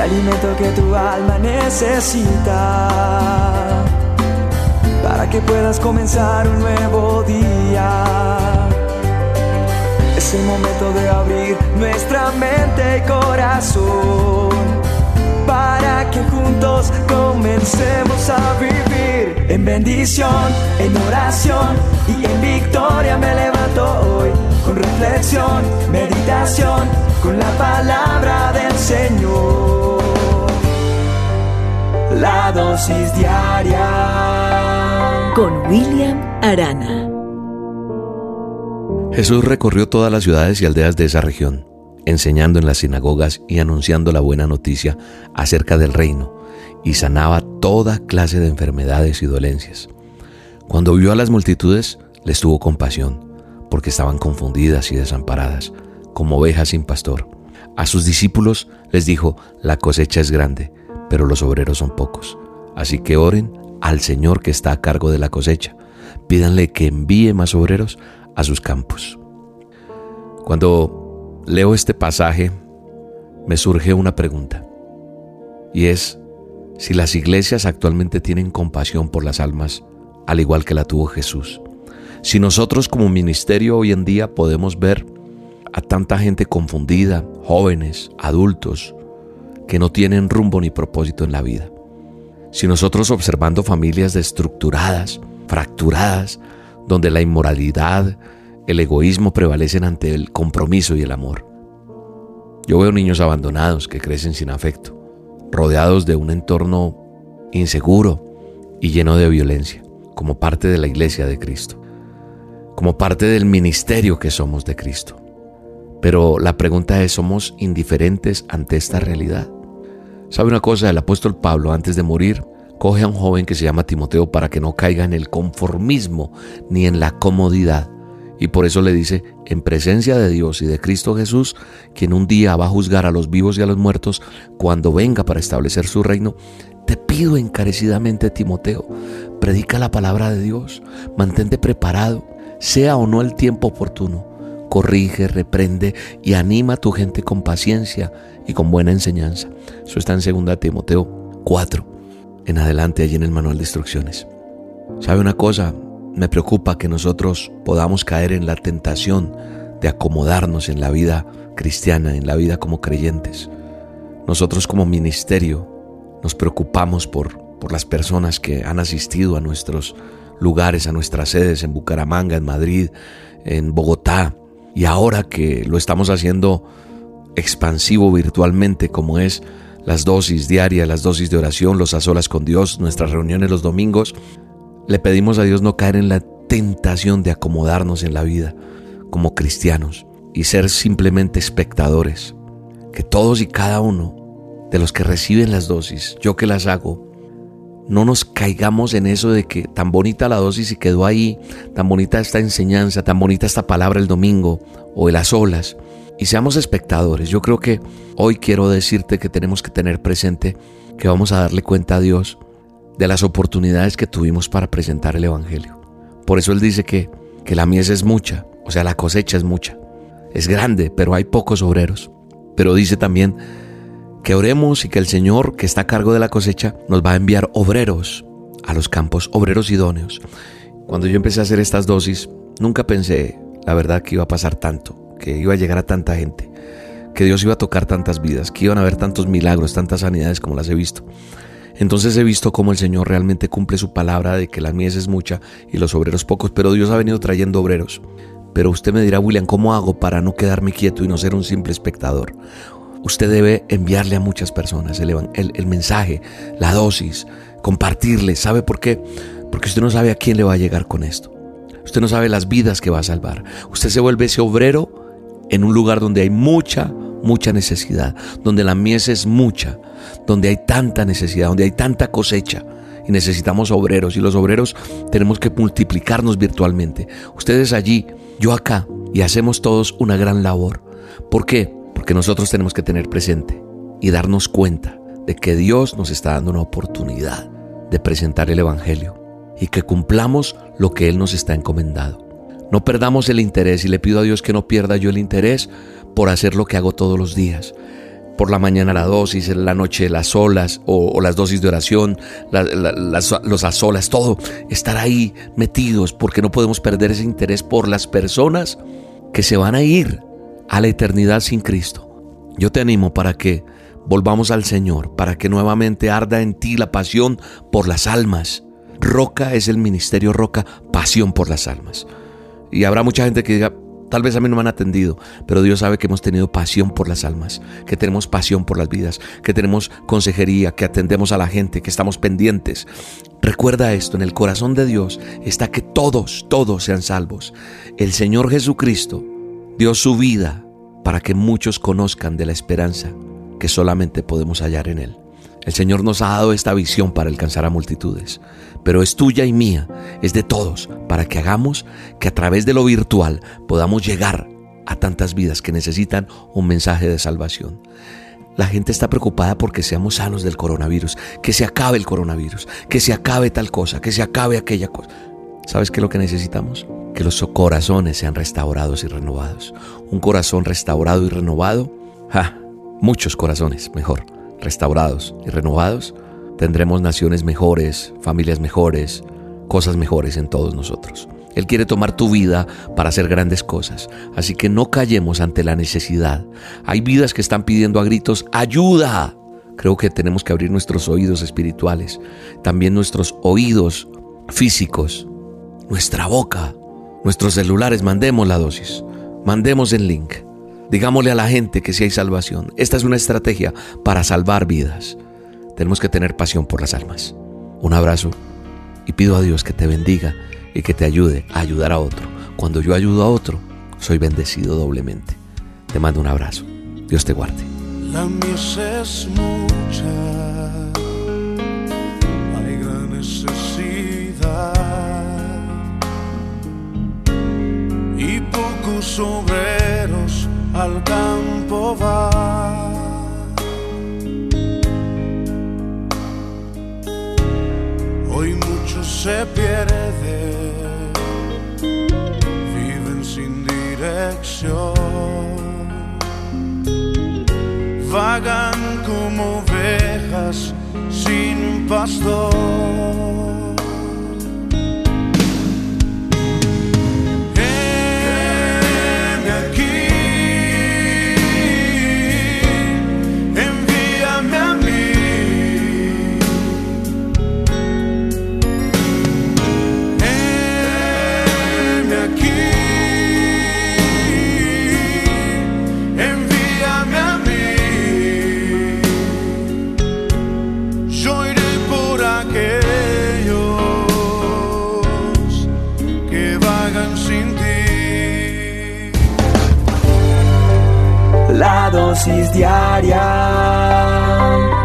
alimento que tu alma necesita, para que puedas comenzar un nuevo día. Es el momento de abrir nuestra mente y corazón, para que juntos comencemos a vivir en bendición, en oración y en victoria. Me levanto hoy con reflexión, meditación, con la palabra del Señor. La dosis diaria con William Arana. Jesús recorrió todas las ciudades y aldeas de esa región, enseñando en las sinagogas y anunciando la buena noticia acerca del reino, y sanaba toda clase de enfermedades y dolencias. Cuando vio a las multitudes, les tuvo compasión, porque estaban confundidas y desamparadas, como ovejas sin pastor. A sus discípulos les dijo: la cosecha es grande, pero los obreros son pocos. Así que oren al Señor que está a cargo de la cosecha. Pídanle que envíe más obreros a sus campos. Cuando leo este pasaje, me surge una pregunta, y es si las iglesias actualmente tienen compasión por las almas, al igual que la tuvo Jesús. Si nosotros como ministerio hoy en día podemos ver a tanta gente confundida, jóvenes, adultos, que no tienen rumbo ni propósito en la vida. Si nosotros observando familias destructuradas, fracturadas, donde la inmoralidad, el egoísmo prevalecen ante el compromiso y el amor. Yo veo niños abandonados que crecen sin afecto, rodeados de un entorno inseguro y lleno de violencia, como parte de la iglesia de Cristo, como parte del ministerio que somos de Cristo. Pero la pregunta es, ¿somos indiferentes ante esta realidad? ¿Sabe una cosa? El apóstol Pablo, antes de morir, coge a un joven que se llama Timoteo para que no caiga en el conformismo ni en la comodidad. Y por eso le dice: en presencia de Dios y de Cristo Jesús, quien un día va a juzgar a los vivos y a los muertos, cuando venga para establecer su reino, te pido encarecidamente, Timoteo, predica la palabra de Dios, mantente preparado, sea o no el tiempo oportuno, corrige, reprende y anima a tu gente con paciencia y con buena enseñanza. Eso está en 2 Timoteo 4, en adelante, allí en el manual de instrucciones. ¿Sabe una cosa? Me preocupa que nosotros podamos caer en la tentación de acomodarnos en la vida cristiana, en la vida como creyentes. Nosotros como ministerio nos preocupamos por las personas que han asistido a nuestros lugares, a nuestras sedes en Bucaramanga, en Madrid, en Bogotá, y ahora que lo estamos haciendo expansivo virtualmente, como es las dosis diarias, las dosis de oración, los a solas con Dios, nuestras reuniones los domingos, le pedimos a Dios no caer en la tentación de acomodarnos en la vida como cristianos y ser simplemente espectadores. Que todos y cada uno de los que reciben las dosis, yo que las hago, no nos caigamos en eso de que tan bonita la dosis y quedó ahí, tan bonita esta enseñanza, tan bonita esta palabra el domingo o el a solas, y seamos espectadores. Yo creo que hoy quiero decirte que tenemos que tener presente que vamos a darle cuenta a Dios de las oportunidades que tuvimos para presentar el Evangelio. Por eso Él dice que la mies es mucha, o sea, la cosecha es mucha, es grande, pero hay pocos obreros. Pero dice también que oremos y que el Señor, que está a cargo de la cosecha, nos va a enviar obreros a los campos, obreros idóneos. Cuando yo empecé a hacer estas dosis, nunca pensé, la verdad, que iba a pasar tanto, que iba a llegar a tanta gente, que Dios iba a tocar tantas vidas, que iban a haber tantos milagros, tantas sanidades como las he visto. Entonces he visto cómo el Señor realmente cumple su palabra de que la mies es mucha y los obreros pocos, pero Dios ha venido trayendo obreros. Pero usted me dirá: William, ¿cómo hago para no quedarme quieto y no ser un simple espectador? Usted debe enviarle a muchas personas el mensaje, la dosis, compartirle. ¿Sabe por qué? Porque usted no sabe a quién le va a llegar con esto. Usted no sabe las vidas que va a salvar. Usted se vuelve ese obrero en un lugar donde hay mucha necesidad, donde la mies es mucha, donde hay tanta necesidad, donde hay tanta cosecha, y necesitamos obreros, y los obreros tenemos que multiplicarnos virtualmente. Ustedes allí, yo acá, y hacemos todos una gran labor. ¿Por qué? Porque nosotros tenemos que tener presente y darnos cuenta de que Dios nos está dando una oportunidad de presentar el Evangelio y que cumplamos lo que Él nos está encomendado. No perdamos el interés, y le pido a Dios que no pierda yo el interés por hacer lo que hago todos los días. Por la mañana la dosis, en la noche las solas o las dosis de oración, los a solas, todo. Estar ahí metidos porque no podemos perder ese interés por las personas que se van a ir a la eternidad sin Cristo. Yo te animo para que volvamos al Señor, para que nuevamente arda en ti la pasión por las almas. Roca es el ministerio Roca, pasión por las almas. Y habrá mucha gente que diga, tal vez a mí no me han atendido, pero Dios sabe que hemos tenido pasión por las almas, que tenemos pasión por las vidas, que tenemos consejería, que atendemos a la gente, que estamos pendientes. Recuerda esto, en el corazón de Dios está que todos sean salvos. El Señor Jesucristo dio su vida para que muchos conozcan de la esperanza que solamente podemos hallar en Él. El Señor nos ha dado esta visión para alcanzar a multitudes, pero es tuya y mía, es de todos, para que hagamos que a través de lo virtual podamos llegar a tantas vidas que necesitan un mensaje de salvación. La gente está preocupada porque seamos sanos del coronavirus, que se acabe el coronavirus, que se acabe tal cosa, que se acabe aquella cosa. ¿Sabes qué es lo que necesitamos? Que los corazones sean restaurados y renovados. Un corazón restaurado y renovado, muchos corazones, mejor, restaurados y renovados, tendremos naciones mejores, familias mejores, cosas mejores en todos nosotros. Él quiere tomar tu vida para hacer grandes cosas, así que no callemos ante la necesidad. Hay vidas que están pidiendo a gritos ayuda. Creo que tenemos que abrir nuestros oídos espirituales, también nuestros oídos físicos, nuestra boca, nuestros celulares. Mandemos la dosis, mandemos el link. Digámosle a la gente que sí hay salvación. Esta es una estrategia para salvar vidas. Tenemos que tener pasión por las almas. Un abrazo y pido a Dios que te bendiga y que te ayude a ayudar a otro. Cuando yo ayudo a otro, soy bendecido doblemente. Te mando un abrazo. Dios te guarde. La mies es mucha, hay gran necesidad y pocos obreros al campo va. Hoy muchos se pierden, viven sin dirección, vagan como ovejas sin pastor. La dosis diaria